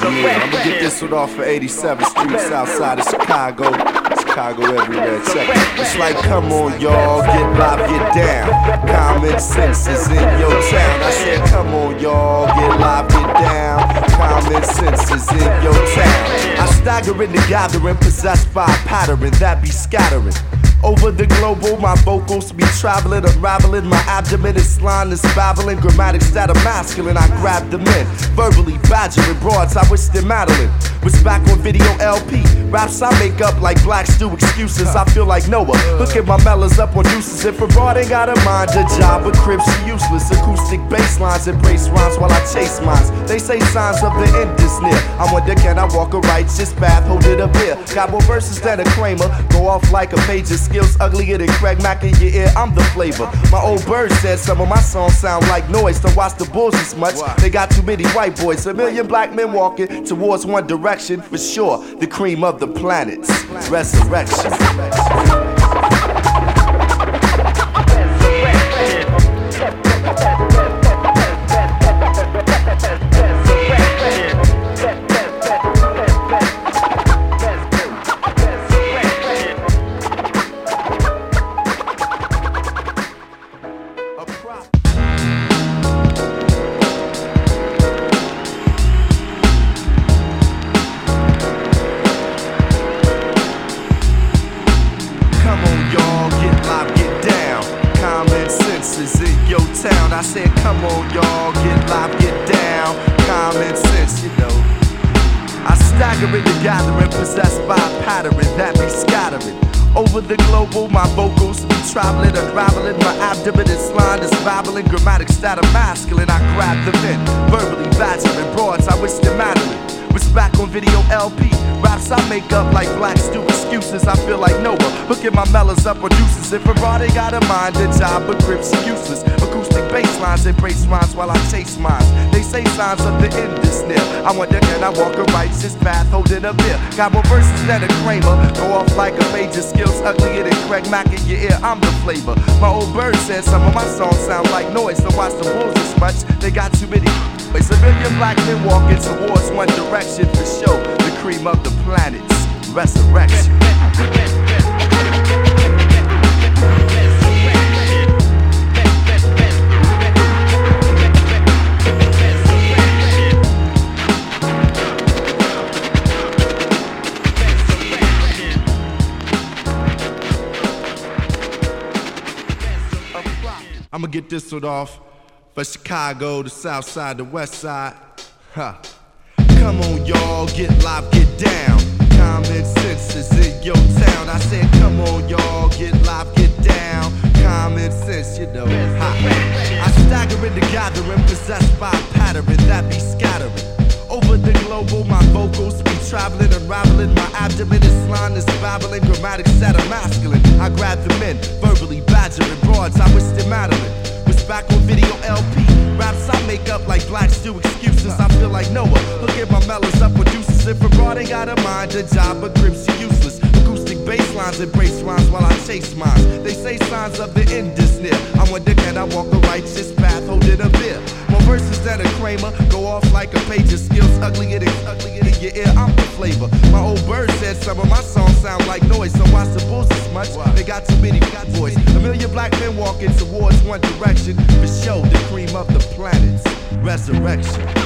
I'ma get this one off of 87th Street, south side of Chicago. Chicago everywhere, check it. It's like, come on, y'all, get live, get down. Common sense is in your town. I said, come on, y'all, get live, get down. Common sense is in your town. I stagger in the gathering, possessed by a pattern that be scattering. Over the global, my vocals be traveling, unraveling. My abdomen is line is babbling. Grammatics that are masculine, I grab them in. Verbally badgering broads, I wish they're Madeline. Was back on video LP. Raps I make up like blacks do excuses. I feel like Noah, hooking my mellows up on deuces. If a broad ain't got a mind, a job, but cribs she useless. Acoustic bass lines embrace rhymes while I chase mines. They say signs of the end is near. I wonder, can I walk a righteous path, hold it up here? Got more verses than a Kramer, go off like a page of skills uglier than Craig Mack in your ear, I'm the flavor. My old bird said some of my songs sound like noise. Don't watch the bulls as much, they got too many white boys. A million black men walking towards one direction, for sure, the cream of the planets, resurrection. I said, come on, y'all, get live, get down. Common sense, you know. I stagger in the gathering, possessed by a pattern that be scattering. Over the global, my vocals be traveling, unraveling. My abdomen is line is babbling. Grammatics that are masculine, I grab them in. Verbally badgering broads, I wish they're Madeline. Was back on video LP. Raps I make up like blacks do excuses. I feel like Noah, hooking my mellows up on deuces. If a broad ain't got a mind, a job, but cribs useless. Acoustic bass lines embrace rhymes while I chase mines. They say signs of the end is near. I wonder, can I walk a righteous path, holding a beer? Got more verses than a Kramer, go off like a page of skills uglier than Craig Mack in your ear, I'm the flavor. My old bird said some of my songs sound like noise. Don't watch the bulls as much, they got too many. It's a million black men walking towards one direction, for sure, the cream of the planets, resurrection. I'ma get this one off for Chicago, the south side, the west side. Huh. Come on, y'all, get live, get down. Common sense is in your town. I said, come on, y'all, get live, get down. Common sense, you know. I stagger in the gathering, possessed by a pattern that be scattering. Over the global, my vocals be traveling, unraveling. My abdomen is line is babbling. Grammatics that are masculine, I grab them in. Verbally badgering broads, I wish they're Madeline. Was back on video LP. Raps I make up like blacks do excuses. I feel like Noah, hooking my mellows up with deuces. If a broad ain't got a mind, a job, but cribs are useless. Acoustic bass lines embrace rhymes while I chase mines. They say signs of the end is near. I wonder, can I walk a righteous path, holding a beer? More verses than a Kramer, go off like a page of skills uglier than in your ear, I'm the flavor. My old bird said some of my songs sound like noise. Don't watch the bulls as much, they got too many boys. A million black men walking towards one direction, for sure, the cream of the planets, resurrection.